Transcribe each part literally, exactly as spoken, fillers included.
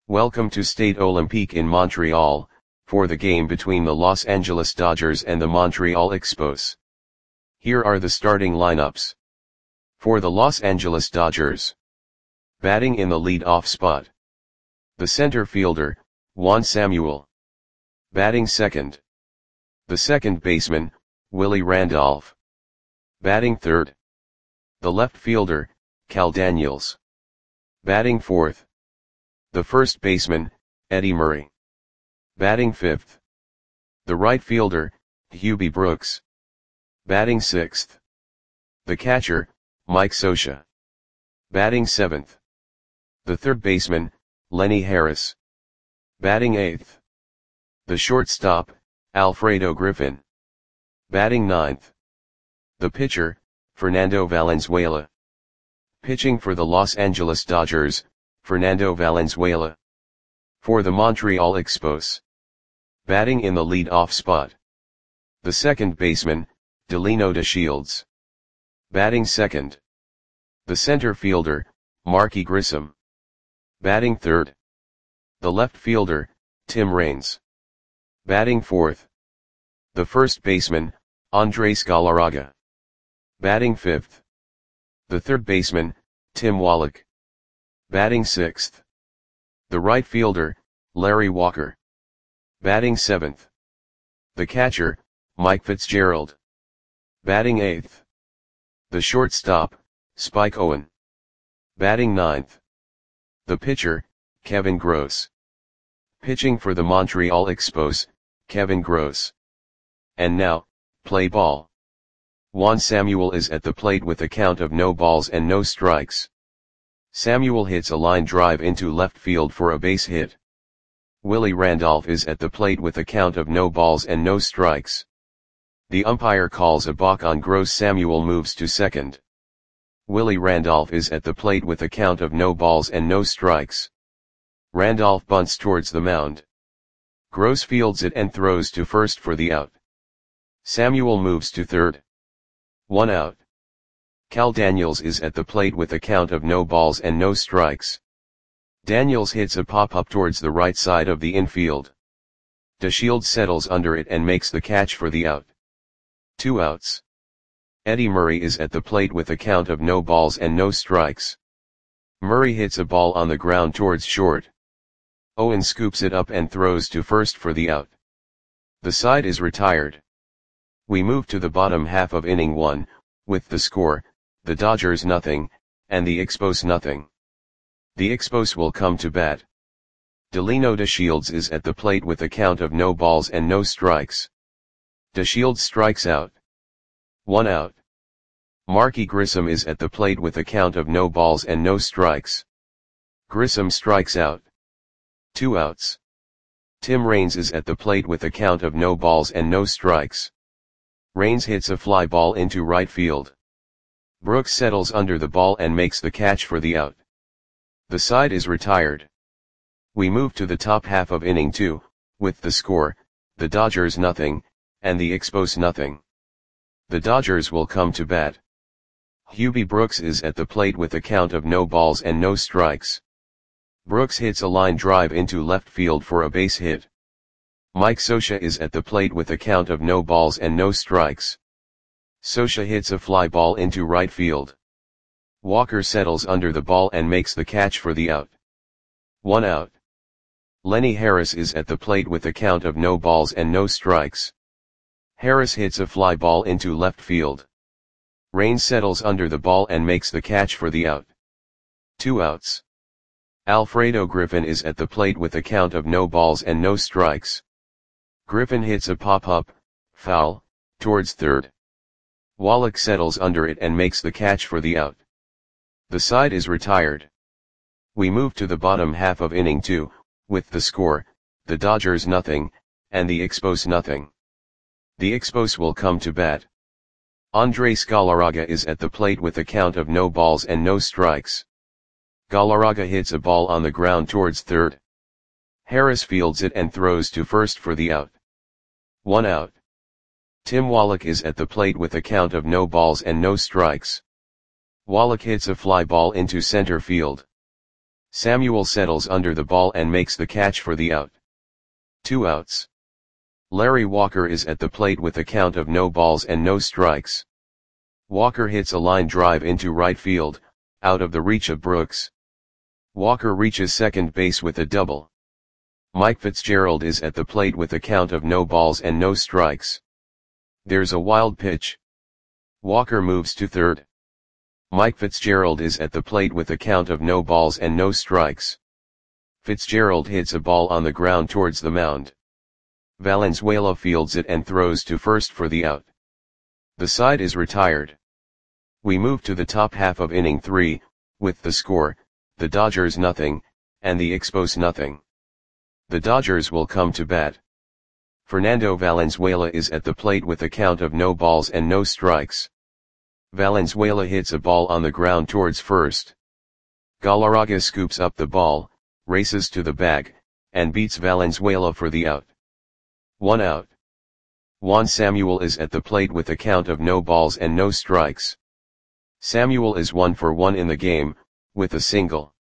Welcome to Stade Olympique in Montreal, for the game between the Los Angeles Dodgers and the Montreal Expos. Here are the starting lineups. For the Los Angeles Dodgers. Batting in the lead-off spot. The center fielder, Juan Samuel. Batting second. The second baseman, Willie Randolph. Batting third. The left fielder, Cal Daniels. Batting fourth. The first baseman, Eddie Murray. Batting fifth. The right fielder, Hubie Brooks. Batting sixth. The catcher, Mike Scioscia. Batting seventh. The third baseman, Lenny Harris. Batting eighth. The shortstop, Alfredo Griffin. Batting ninth. The pitcher, Fernando Valenzuela. Pitching for the Los Angeles Dodgers, Fernando Valenzuela. For the Montreal Expos. Batting in the lead-off spot. The second baseman, Delino DeShields. Batting second. The center fielder, Marky Grissom. Batting third. The left fielder, Tim Raines. Batting fourth. The first baseman, Andres Galarraga. Batting fifth. The third baseman, Tim Wallach. Batting sixth. The right fielder, Larry Walker. Batting seventh. The catcher, Mike Fitzgerald. Batting eighth. The shortstop, Spike Owen. Batting ninth. The pitcher, Kevin Gross. Pitching for the Montreal Expos, Kevin Gross. And now, play ball. Juan Samuel is at the plate with a count of no balls and no strikes. Samuel hits a line drive into left field for a base hit. Willie Randolph is at the plate with a count of no balls and no strikes. The umpire calls a balk on Gross. Samuel moves to second. Willie Randolph is at the plate with a count of no balls and no strikes. Randolph bunts towards the mound. Gross fields it and throws to first for the out. Samuel moves to third. One out. Cal Daniels is at the plate with a count of no balls and no strikes. Daniels hits a pop-up towards the right side of the infield. DeShields settles under it and makes the catch for the out. Two outs. Eddie Murray is at the plate with a count of no balls and no strikes. Murray hits a ball on the ground towards short. Owen scoops it up and throws to first for the out. The side is retired. We move to the bottom half of inning one, with the score, the Dodgers nothing, and the Expos nothing. The Expos will come to bat. Delino DeShields is at the plate with a count of no balls and no strikes. DeShields strikes out. One out. Marky Grissom is at the plate with a count of no balls and no strikes. Grissom strikes out. Two outs. Tim Raines is at the plate with a count of no balls and no strikes. Raines hits a fly ball into right field. Brooks settles under the ball and makes the catch for the out. The side is retired. We move to the top half of inning two, with the score, the Dodgers nothing, and the Expos nothing. The Dodgers will come to bat. Hubie Brooks is at the plate with a count of no balls and no strikes. Brooks hits a line drive into left field for a base hit. Mike Scioscia is at the plate with a count of no balls and no strikes. Scioscia hits a fly ball into right field. Walker settles under the ball and makes the catch for the out. One out. Lenny Harris is at the plate with a count of no balls and no strikes. Harris hits a fly ball into left field. Raines settles under the ball and makes the catch for the out. Two outs. Alfredo Griffin is at the plate with a count of no balls and no strikes. Griffin hits a pop-up, foul, towards third. Wallach settles under it and makes the catch for the out. The side is retired. We move to the bottom half of inning two, with the score, the Dodgers nothing, and the Expos nothing. The Expos will come to bat. Andres Galarraga is at the plate with a count of no balls and no strikes. Galarraga hits a ball on the ground towards third. Harris fields it and throws to first for the out. One out. Tim Wallach is at the plate with a count of no balls and no strikes. Wallach hits a fly ball into center field. Samuel settles under the ball and makes the catch for the out. Two outs. Larry Walker is at the plate with a count of no balls and no strikes. Walker hits a line drive into right field, out of the reach of Brooks. Walker reaches second base with a double. Mike Fitzgerald is at the plate with a count of no balls and no strikes. There's a wild pitch. Walker moves to third. Mike Fitzgerald is at the plate with a count of no balls and no strikes. Fitzgerald hits a ball on the ground towards the mound. Valenzuela fields it and throws to first for the out. The side is retired. We move to the top half of inning three, with the score, the Dodgers nothing, and the Expos nothing. The Dodgers will come to bat. Fernando Valenzuela is at the plate with a count of no balls and no strikes. Valenzuela hits a ball on the ground towards first. Galarraga scoops up the ball, races to the bag, and beats Valenzuela for the out. One out. Juan Samuel is at the plate with a count of no balls and no strikes. Samuel is one for one in the game, with a single.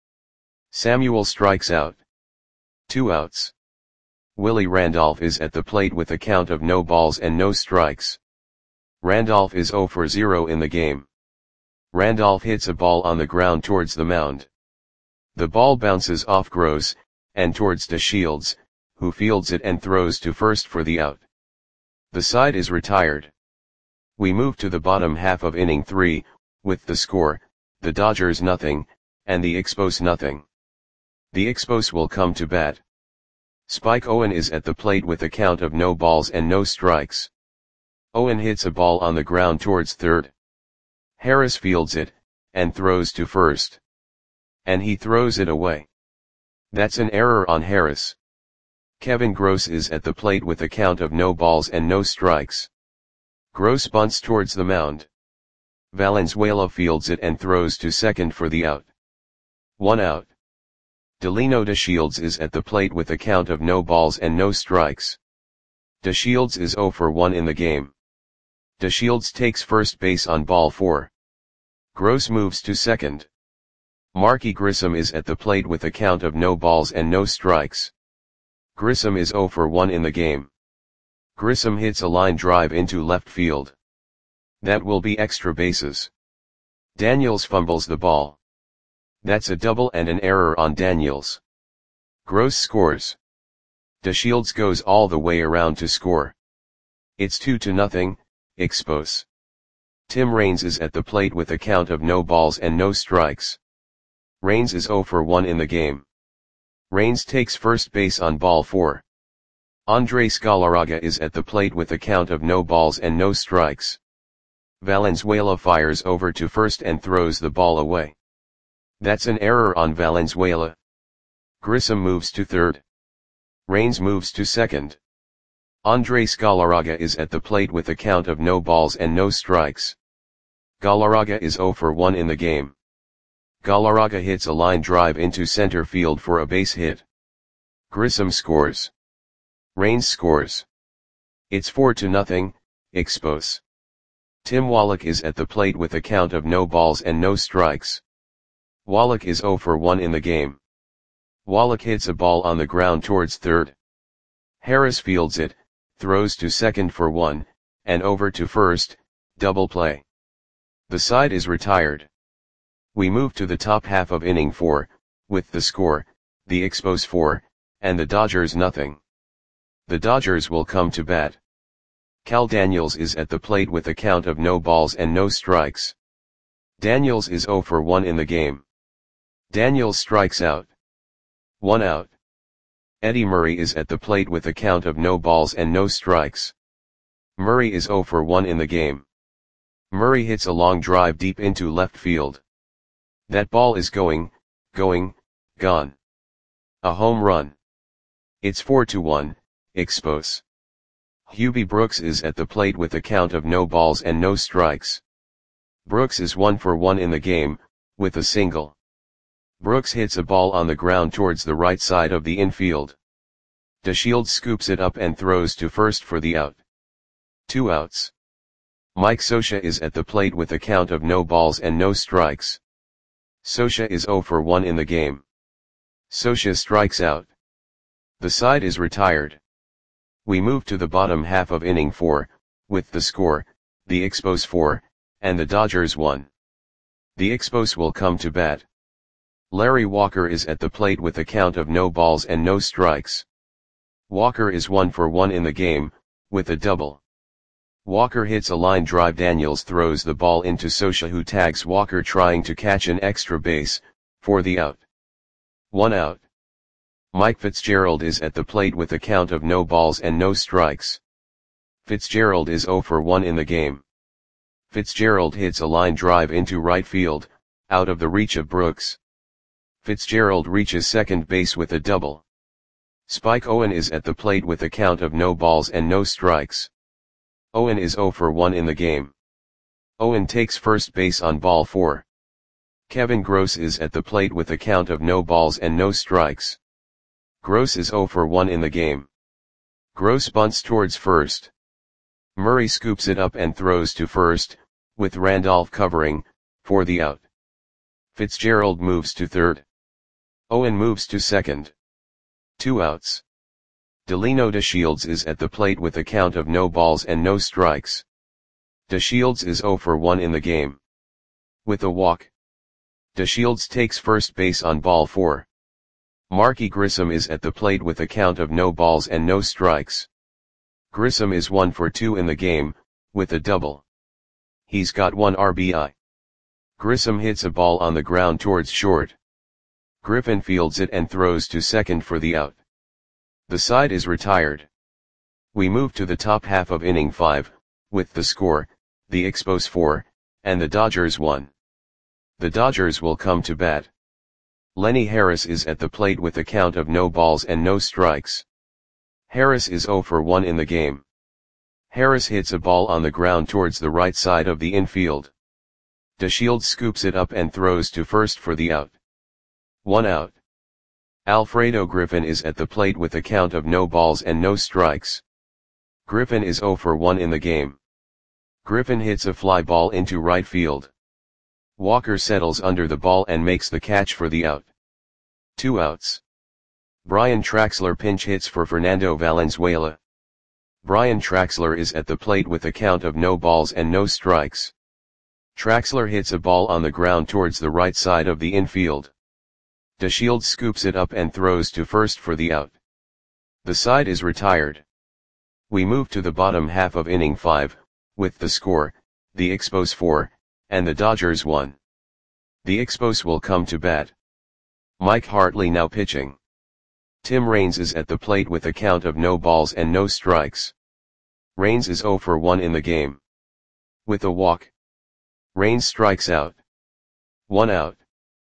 Samuel strikes out. Two outs. Willie Randolph is at the plate with a count of no balls and no strikes. Randolph is zero for zero in the game. Randolph hits a ball on the ground towards the mound. The ball bounces off Gross, and towards DeShields, who fields it and throws to first for the out. The side is retired. We move to the bottom half of inning three, with the score, the Dodgers nothing, and the Expos nothing. The Expos will come to bat. Spike Owen is at the plate with a count of no balls and no strikes. Owen hits a ball on the ground towards third. Harris fields it, and throws to first. And he throws it away. That's an error on Harris. Kevin Gross is at the plate with a count of no balls and no strikes. Gross bunts towards the mound. Valenzuela fields it and throws to second for the out. One out. Delino DeShields is at the plate with a count of no balls and no strikes. DeShields is zero for one in the game. DeShields takes first base on ball four. Gross moves to second. Marky Grissom is at the plate with a count of no balls and no strikes. Grissom is zero for one in the game. Grissom hits a line drive into left field. That will be extra bases. Daniels fumbles the ball. That's a double and an error on Daniels. Gross scores. DeShields goes all the way around to score. It's two to nothing, Expos. Tim Raines is at the plate with a count of no balls and no strikes. Raines is zero for one in the game. Raines takes first base on ball four. Andres Galarraga is at the plate with a count of no balls and no strikes. Valenzuela fires over to first and throws the ball away. That's an error on Valenzuela. Grissom moves to third. Raines moves to second. Andres Galarraga is at the plate with a count of no balls and no strikes. Galarraga is zero for one in the game. Galarraga hits a line drive into center field for a base hit. Grissom scores. Raines scores. It's four to nothing, Expos. Tim Wallach is at the plate with a count of no balls and no strikes. Wallach is zero for one in the game. Wallach hits a ball on the ground towards third. Harris fields it, throws to second for one, and over to first, double play. The side is retired. We move to the top half of inning four, with the score, the Expos four, and the Dodgers nothing. The Dodgers will come to bat. Cal Daniels is at the plate with a count of no balls and no strikes. Daniels is zero for one in the game. Daniels strikes out. One out. Eddie Murray is at the plate with a count of no balls and no strikes. Murray is zero for one in the game. Murray hits a long drive deep into left field. That ball is going, going, gone. A home run. It's four to one, Expos. Hubie Brooks is at the plate with a count of no balls and no strikes. Brooks is one for one in the game, with a single. Brooks hits a ball on the ground towards the right side of the infield. DeShields scoops it up and throws to first for the out. Two outs. Mike Scioscia is at the plate with a count of no balls and no strikes. Scioscia is zero for one in the game. Scioscia strikes out. The side is retired. We move to the bottom half of inning four, with the score, the Expos four, and the Dodgers one. The Expos will come to bat. Larry Walker is at the plate with a count of no balls and no strikes. Walker is one for one in the game, with a double. Walker hits a line drive. Daniels throws the ball into Scioscia, who tags Walker trying to catch an extra base, for the out. One out. Mike Fitzgerald is at the plate with a count of no balls and no strikes. Fitzgerald is zero for one in the game. Fitzgerald hits a line drive into right field, out of the reach of Brooks. Fitzgerald reaches second base with a double. Spike Owen is at the plate with a count of no balls and no strikes. Owen is zero for one in the game. Owen takes first base on ball four. Kevin Gross is at the plate with a count of no balls and no strikes. Gross is zero for one in the game. Gross bunts towards first. Murray scoops it up and throws to first, with Randolph covering, for the out. Fitzgerald moves to third. Owen moves to second. Two outs. Delino DeShields is at the plate with a count of no balls and no strikes. DeShields is zero for one in the game. With a walk. DeShields takes first base on ball four. Marky Grissom is at the plate with a count of no balls and no strikes. Grissom is one for two in the game, with a double. He's got one R B I. Grissom hits a ball on the ground towards short. Griffin fields it and throws to second for the out. The side is retired. We move to the top half of inning five, with the score, the Expos four, and the Dodgers one. The Dodgers will come to bat. Lenny Harris is at the plate with a count of no balls and no strikes. Harris is zero for one in the game. Harris hits a ball on the ground towards the right side of the infield. DeShields scoops it up and throws to first for the out. One out. Alfredo Griffin is at the plate with a count of no balls and no strikes. Griffin is zero for one in the game. Griffin hits a fly ball into right field. Walker settles under the ball and makes the catch for the out. Two outs. Brian Traxler pinch hits for Fernando Valenzuela. Brian Traxler is at the plate with a count of no balls and no strikes. Traxler hits a ball on the ground towards the right side of the infield. DeShields scoops it up and throws to first for the out. The side is retired. We move to the bottom half of inning five, with the score, the Expos four, and the Dodgers one. The Expos will come to bat. Mike Hartley now pitching. Tim Raines is at the plate with a count of no balls and no strikes. Raines is zero for one in the game. With a walk. Raines strikes out. One out.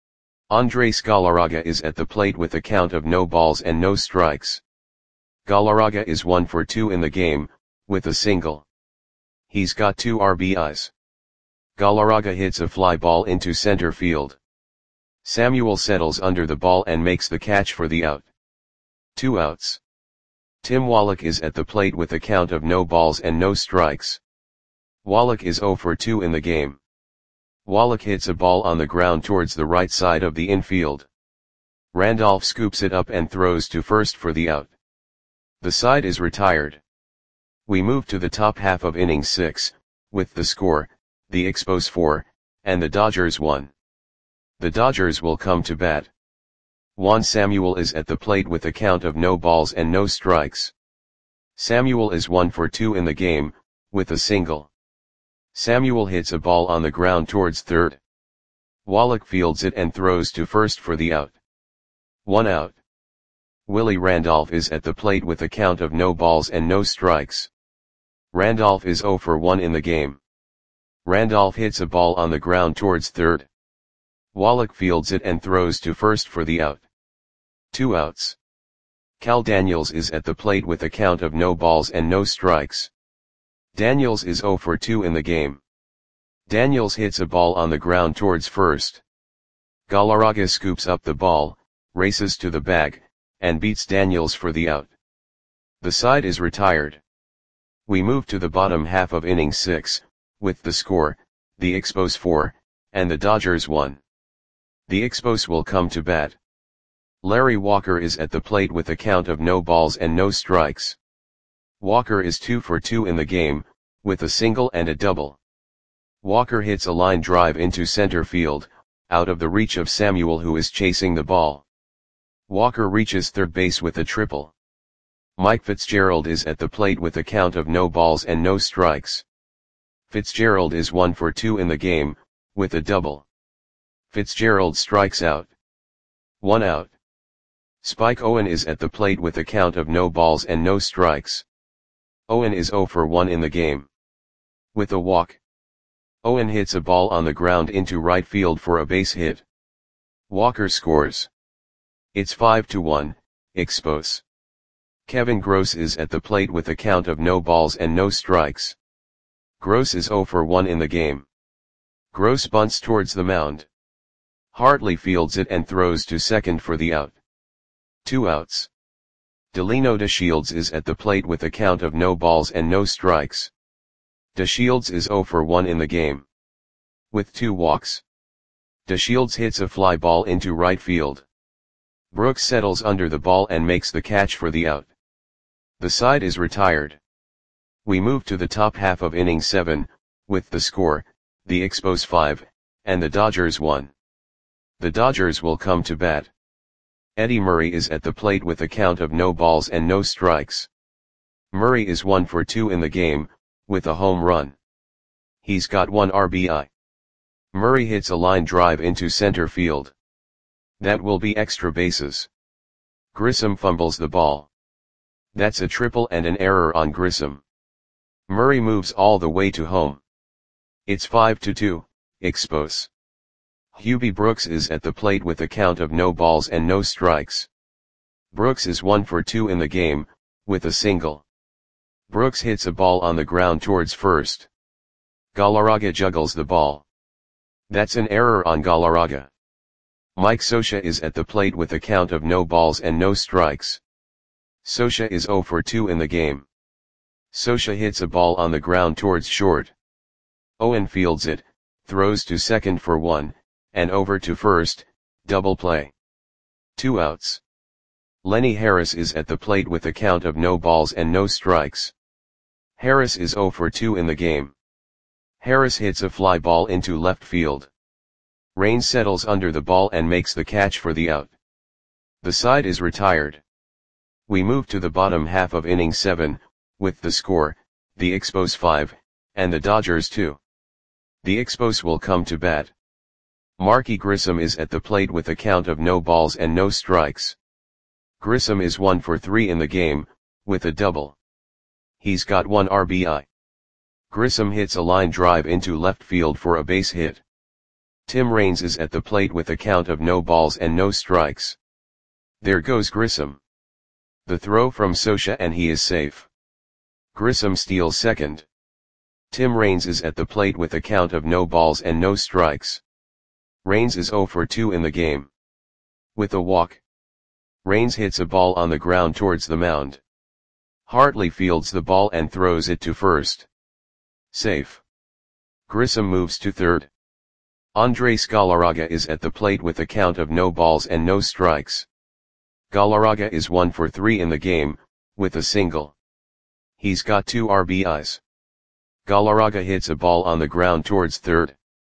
Andres Galarraga is at the plate with a count of no balls and no strikes. Galarraga is one for two in the game, with a single. He's got two R B Is. Galarraga hits a fly ball into center field. Samuel settles under the ball and makes the catch for the out. Two outs. Tim Wallach is at the plate with a count of no balls and no strikes. Wallach is zero for two in the game. Wallach hits a ball on the ground towards the right side of the infield. Randolph scoops it up and throws to first for the out. The side is retired. We move to the top half of inning six, with the score, the Expos four, and the Dodgers one. The Dodgers will come to bat. Juan Samuel is at the plate with a count of no balls and no strikes. Samuel is one for two in the game, with a single. Samuel hits a ball on the ground towards third. Wallach fields it and throws to first for the out. One out. Willie Randolph is at the plate with a count of no balls and no strikes. Randolph is zero for one in the game. Randolph hits a ball on the ground towards third. Wallach fields it and throws to first for the out. Two outs. Cal Daniels is at the plate with a count of no balls and no strikes. Daniels is zero for two in the game. Daniels hits a ball on the ground towards first. Galarraga scoops up the ball, races to the bag, and beats Daniels for the out. The side is retired. We move to the bottom half of inning six, with the score, the Expos four, and the Dodgers one. The Expos will come to bat. Larry Walker is at the plate with a count of no balls and no strikes. Walker is two for two in the game, with a single and a double. Walker hits a line drive into center field, out of the reach of Samuel, who is chasing the ball. Walker reaches third base with a triple. Mike Fitzgerald is at the plate with a count of no balls and no strikes. Fitzgerald is one for two in the game, with a double. Fitzgerald strikes out. One out. Spike Owen is at the plate with a count of no balls and no strikes. Owen is zero for one in the game. With a walk. Owen hits a ball on the ground into right field for a base hit. Walker scores. It's five to one, Expos. Kevin Gross is at the plate with a count of no balls and no strikes. Gross is zero for one in the game. Gross bunts towards the mound. Hartley fields it and throws to second for the out. Two outs. Delino DeShields is at the plate with a count of no balls and no strikes. DeShields is zero for one in the game. With two walks. DeShields hits a fly ball into right field. Brooks settles under the ball and makes the catch for the out. The side is retired. We move to the top half of inning seven, with the score, the Expos five, and the Dodgers one. The Dodgers will come to bat. Eddie Murray is at the plate with a count of no balls and no strikes. Murray is one for two in the game, with a home run. He's got one R B I. Murray hits a line drive into center field. That will be extra bases. Grissom fumbles the ball. That's a triple and an error on Grissom. Murray moves all the way to home. It's five to two, Expos. Hubie Brooks is at the plate with a count of no balls and no strikes. Brooks is one for two in the game, with a single. Brooks hits a ball on the ground towards first. Galarraga juggles the ball. That's an error on Galarraga. Mike Scioscia is at the plate with a count of no balls and no strikes. Scioscia is zero for two in the game. Scioscia hits a ball on the ground towards short. Owen fields it, throws to second for one, and over to first, double play. Two outs. Lenny Harris is at the plate with a count of no balls and no strikes. Harris is zero for two in the game. Harris hits a fly ball into left field. Raines settles under the ball and makes the catch for the out. The side is retired. We move to the bottom half of inning seven, with the score, the Expos five, and the Dodgers two. The Expos will come to bat. Marky Grissom is at the plate with a count of no balls and no strikes. Grissom is one for three in the game, with a double. He's got one R B I. Grissom hits a line drive into left field for a base hit. Tim Raines is at the plate with a count of no balls and no strikes. There goes Grissom. The throw from Scioscia and he is safe. Grissom steals second. Tim Raines is at the plate with a count of no balls and no strikes. Raines is zero for two in the game. With a walk. Raines hits a ball on the ground towards the mound. Hartley fields the ball and throws it to first. Safe. Grissom moves to third. Andres Galarraga is at the plate with a count of no balls and no strikes. Galarraga is one for three in the game, with a single. He's got two R B Is. Galarraga hits a ball on the ground towards third.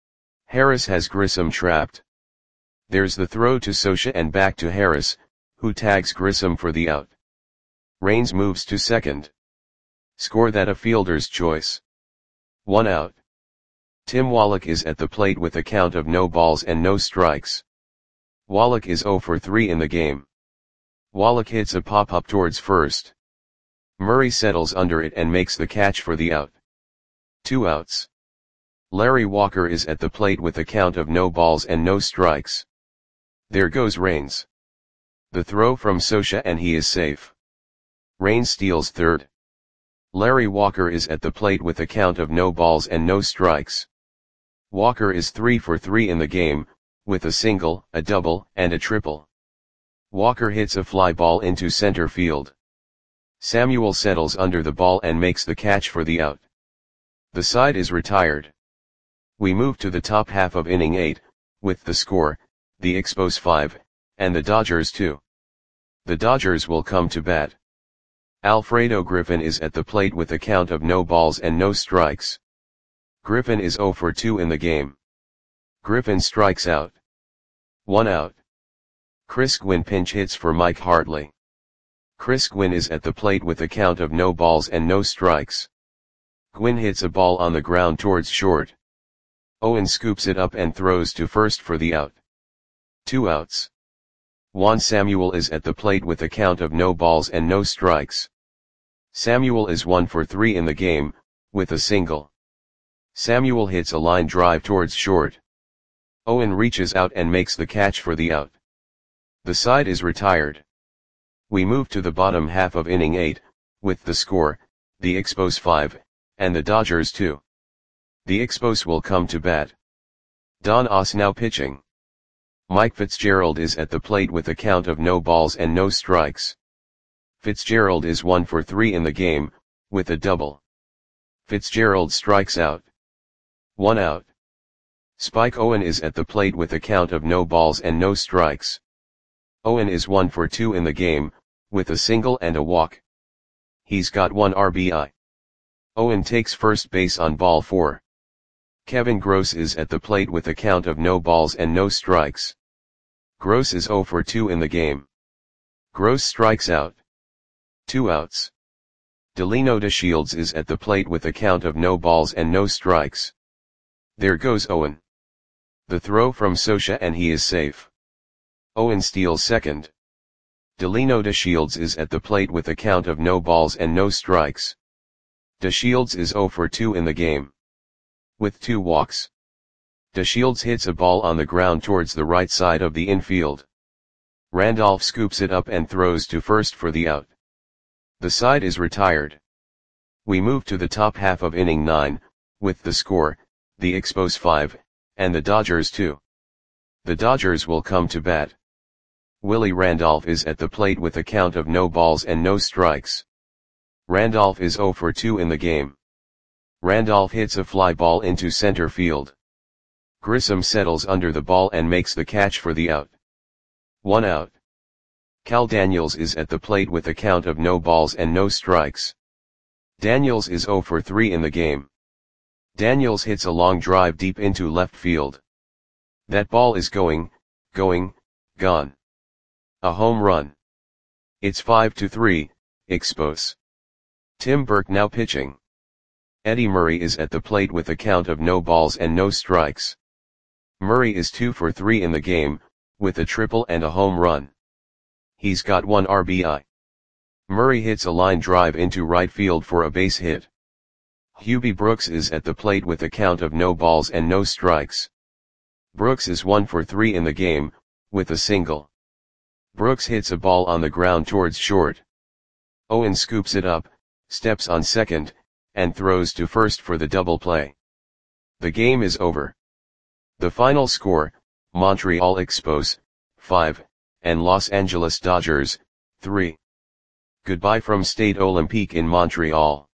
Harris has Grissom trapped. There's the throw to Scioscia and back to Harris, who tags Grissom for the out. Raines moves to second. Score that a fielder's choice. One out. Tim Wallach is at the plate with a count of no balls and no strikes. Wallach is zero for three in the game. Wallach hits a pop-up towards first. Murray settles under it and makes the catch for the out. Two outs. Larry Walker is at the plate with a count of no balls and no strikes. There goes Raines. The throw from Scioscia and he is safe. Raines steals third. Larry Walker is at the plate with a count of no balls and no strikes. Walker is three for three in the game, with a single, a double, and a triple. Walker hits a fly ball into center field. Samuel settles under the ball and makes the catch for the out. The side is retired. We move to the top half of inning eight, with the score, the Expos five, and the Dodgers two. The Dodgers will come to bat. Alfredo Griffin is at the plate with a count of no balls and no strikes. Griffin is zero for two in the game. Griffin strikes out. One out. Chris Gwynn pinch hits for Mike Hartley. Chris Gwynn is at the plate with a count of no balls and no strikes. Gwynn hits a ball on the ground towards short. Owen scoops it up and throws to first for the out. Two outs. Juan Samuel is at the plate with a count of no balls and no strikes. Samuel is one for three in the game, with a single. Samuel hits a line drive towards short. Owen reaches out and makes the catch for the out. The side is retired. We move to the bottom half of inning eight, with the score, the Expos five, and the Dodgers two. The Expos will come to bat. Don Oss now pitching. Mike Fitzgerald is at the plate with a count of no balls and no strikes. Fitzgerald is one for three in the game, with a double. Fitzgerald strikes out. One out. Spike Owen is at the plate with a count of no balls and no strikes. Owen is one for two in the game, with a single and a walk. He's got one R B I. Owen takes first base on ball four. Kevin Gross is at the plate with a count of no balls and no strikes. Gross is zero for two in the game. Gross strikes out. Two outs. Delino DeShields is at the plate with a count of no balls and no strikes. There goes Owen. The throw from Scioscia and he is safe. Owen steals second. Delino DeShields is at the plate with a count of no balls and no strikes. DeShields is zero for two in the game. With two walks. DeShields hits a ball on the ground towards the right side of the infield. Randolph scoops it up and throws to first for the out. The side is retired. We move to the top half of inning nine, with the score, the Expos five, and the Dodgers two. The Dodgers will come to bat. Willie Randolph is at the plate with a count of no balls and no strikes. Randolph is zero for two in the game. Randolph hits a fly ball into center field. Grissom settles under the ball and makes the catch for the out. One out. Cal Daniels is at the plate with a count of no balls and no strikes. Daniels is zero for three in the game. Daniels hits a long drive deep into left field. That ball is going, going, gone. A home run. It's five to three, Expos. Tim Burke now pitching. Eddie Murray is at the plate with a count of no balls and no strikes. Murray is two for three in the game, with a triple and a home run. He's got one R B I. Murray hits a line drive into right field for a base hit. Hubie Brooks is at the plate with a count of no balls and no strikes. Brooks is one for three in the game, with a single. Brooks hits a ball on the ground towards short. Owen scoops it up, steps on second, and throws to first for the double play. The game is over. The final score, Montreal Expos, five, and Los Angeles Dodgers, three. Goodbye from Stade Olympique in Montreal.